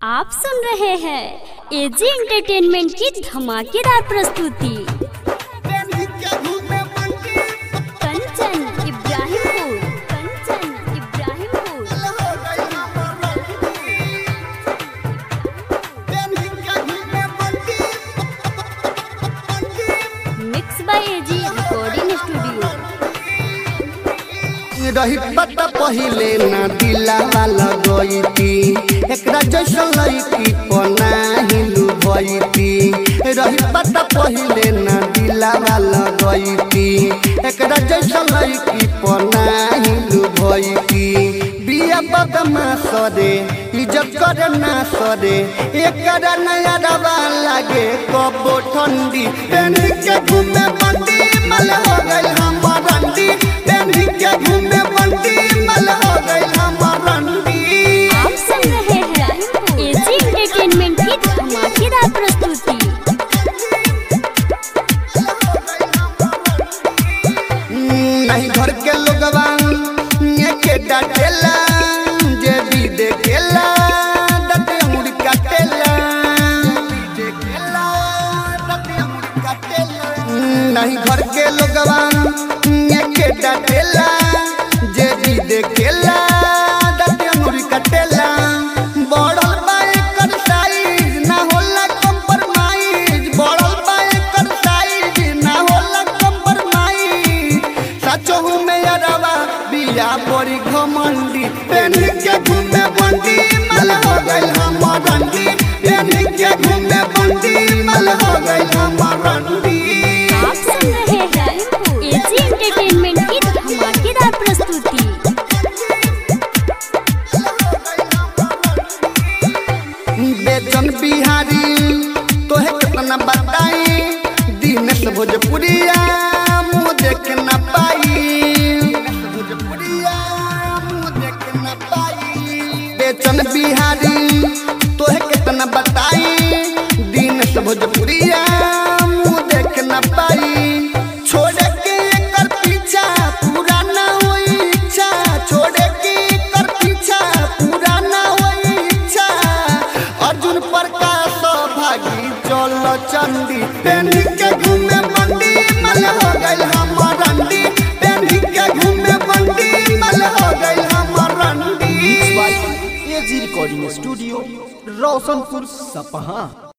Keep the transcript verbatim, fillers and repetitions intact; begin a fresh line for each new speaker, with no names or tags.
आप सुन रहे हैं एजी एंटरटेनमेंट की धमाकेदार प्रस्तुति। Kanchan Ibrahimpur, Kanchan Ibrahimpur. Mix by AG recording studio.
रही पता पहिले ना दिला वाला गईती एकरा जैसन लईकी पना हिलू भईती। रही पता पहिले ना दिला वाला गईती एकरा जैसन लईकी पना हिलू भईती। बिया बदमा सरे इज्जत करे ना सरे एकरा नया रवा लागे कबो ठंडी। पेनी के घूमे बंदी मल हो गई हमर रंडी। पेनी के घूमे बंदी मल हो गई हमर रंडी।
आप सुन रहे हैं एजी एंटरटेनमेंट की धमाकेदार प्रस्तुति।
नहीं घर के लोगवा ये के डाटेला जे भी देखेला दते मुड़ काटेला देखेला दते मुड़ काटेला। नहीं घर के लोगवा ये के डाटेला जे भी देखेला दते मुड़ काटेला। बड़ल बा एकर साइज ना होला कंप्रोमाइज। बड़ल बा एकर साइज ना होला कंप्रोमाइज। सचहु में अरवा बिया बड़ी घमंडी। पेनी के घूमे बंदी मल हो गई हमर रंडी। पेनी के घूमे बंदी मल हो गई हमर रंडी।
आप सुन रहे हैं एजी एंटरटेनमेंट की धमाकेदार प्रस्तुति।
बेचन बिहारी तोहे कितना बताई दिनेश भोजपुरिया मुँह देख न पाई। भोजपुरिया मुँह देख न पाई। बेचन बिहारी तोहे कितना बताई दिनेश भोजपुरिया मुँह देख न पाई। छोड़े के एकर पीछा पूरा ना होई इच्छा। छोड़े के एकर पीछा पूरा ना होई इच्छा। अर्जुन प्रकाश भागी चल चंदी। पेनी के घूमे बंदी मल हो गई हमर रंडी। पेनी के घूमे बंदी मल हो गई हमर रंडी।
एजी रिकॉर्डिंग स्टूडियो रोशनपुर सपहा।